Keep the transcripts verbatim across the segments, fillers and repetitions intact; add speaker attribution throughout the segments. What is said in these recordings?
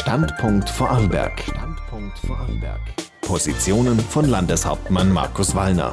Speaker 1: Standpunkt Vorarlberg. Standpunkt Vorarlberg. Positionen von Landeshauptmann Markus Wallner.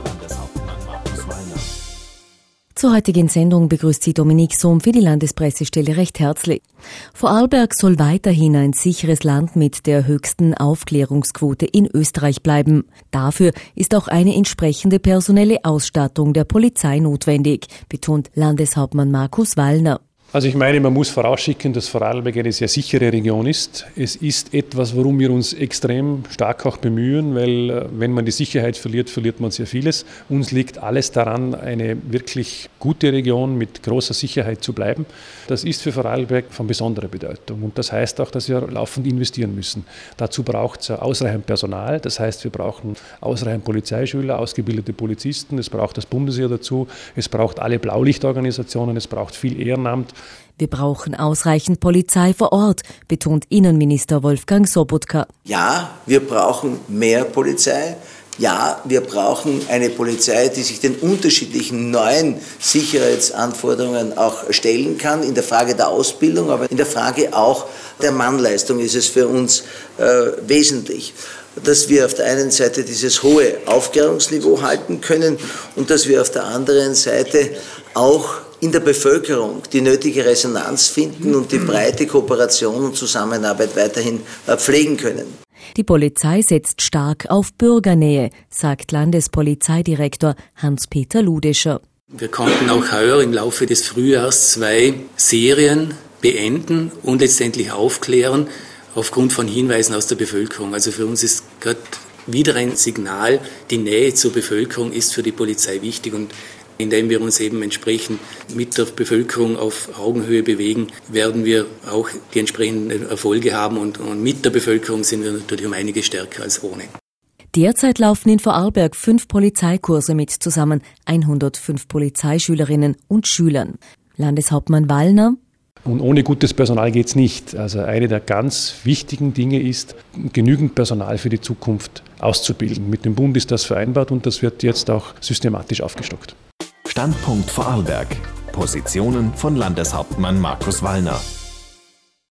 Speaker 2: Zur heutigen Sendung begrüßt sie Dominique Sohm für die Landespressestelle recht herzlich. Vorarlberg soll weiterhin ein sicheres Land mit der höchsten Aufklärungsquote in Österreich bleiben. Dafür ist auch eine entsprechende personelle Ausstattung der Polizei notwendig, betont Landeshauptmann Markus Wallner.
Speaker 3: Also ich meine, man muss vorausschicken, dass Vorarlberg eine sehr sichere Region ist. Es ist etwas, worum wir uns extrem stark auch bemühen, weil wenn man die Sicherheit verliert, verliert man sehr vieles. Uns liegt alles daran, eine wirklich gute Region mit großer Sicherheit zu bleiben. Das ist für Vorarlberg von besonderer Bedeutung und das heißt auch, dass wir laufend investieren müssen. Dazu braucht es ausreichend Personal, das heißt, wir brauchen ausreichend Polizeischüler, ausgebildete Polizisten, es braucht das Bundesheer dazu, es braucht alle Blaulichtorganisationen, es braucht viel Ehrenamt.
Speaker 2: Wir brauchen ausreichend Polizei vor Ort, betont Innenminister Wolfgang Sobotka.
Speaker 4: Ja, wir brauchen mehr Polizei. Ja, wir brauchen eine Polizei, die sich den unterschiedlichen neuen Sicherheitsanforderungen auch stellen kann. In der Frage der Ausbildung, aber in der Frage auch der Mannleistung ist es für uns äh, wesentlich, dass wir auf der einen Seite dieses hohe Aufklärungsniveau halten können und dass wir auf der anderen Seite auch in der Bevölkerung die nötige Resonanz finden und die breite Kooperation und Zusammenarbeit weiterhin pflegen können.
Speaker 2: Die Polizei setzt stark auf Bürgernähe, sagt Landespolizeidirektor Hans-Peter Ludescher.
Speaker 5: Wir konnten auch heuer im Laufe des Frühjahrs zwei Serien beenden und letztendlich aufklären aufgrund von Hinweisen aus der Bevölkerung. Also für uns ist gerade wieder ein Signal, die Nähe zur Bevölkerung ist für die Polizei wichtig und indem wir uns eben entsprechend mit der Bevölkerung auf Augenhöhe bewegen, werden wir auch die entsprechenden Erfolge haben und, und mit der Bevölkerung sind wir natürlich um einiges stärker als ohne.
Speaker 2: Derzeit laufen in Vorarlberg fünf Polizeikurse mit zusammen hundertfünf Polizeischülerinnen und Schülern. Landeshauptmann Wallner:
Speaker 3: Und ohne gutes Personal geht es nicht. Also eine der ganz wichtigen Dinge ist, genügend Personal für die Zukunft auszubilden. Mit dem Bund ist das vereinbart und das wird jetzt auch systematisch aufgestockt.
Speaker 1: Standpunkt Vorarlberg. Positionen von Landeshauptmann Markus Wallner.